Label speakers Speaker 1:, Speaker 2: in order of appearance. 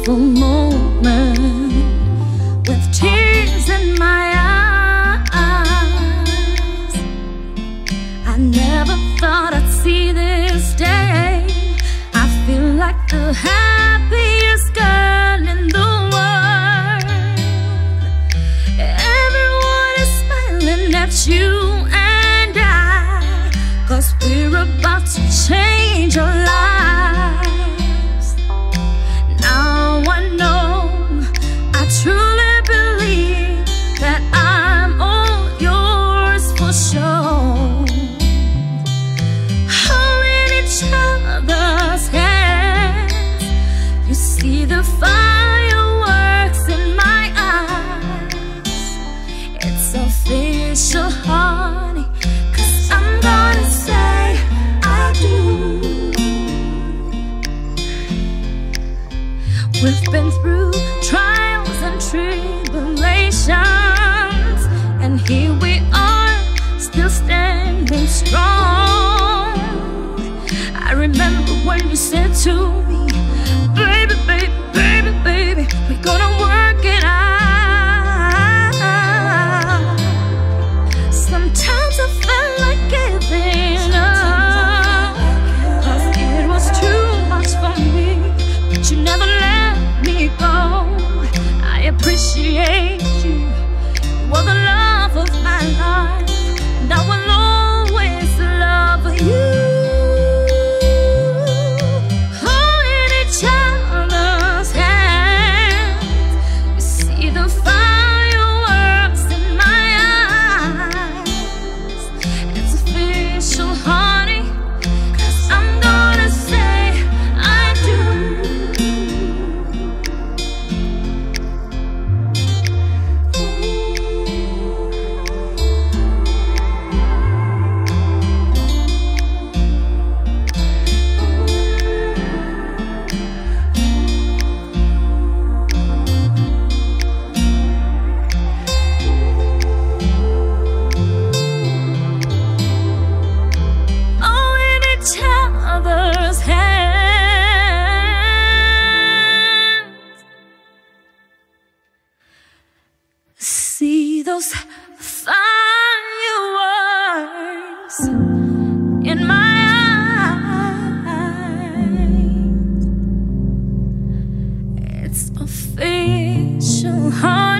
Speaker 1: beautiful moment with tears in my eyes. I never thought I'd see this day. I feel like the happiest girl in the world. Everyone is smiling at you and I, 'cause we're about to change our lives. Now I know, I truly believe that I'm all yours for sure. Holding each other's hands, you see the fireworks in my eyes. It's official, honey, 'cause I'm gonna say I do. We've been through trials and tribulations, and here we are, still standing strong. I remember when you said to me, baby, baby, baby, baby, we're gonna work it out. Sometimes I felt like giving up, 'cause it was too much for me, but you never let me go. I appreciate you, you were the love of my life, and I will always love you. Holding each other's hands, you see the fireworks in my eyes. It's official, honey, 'cause I'm gonna say I do. Holding each other's hands, see those fireworks in my eyes. It's official, honey.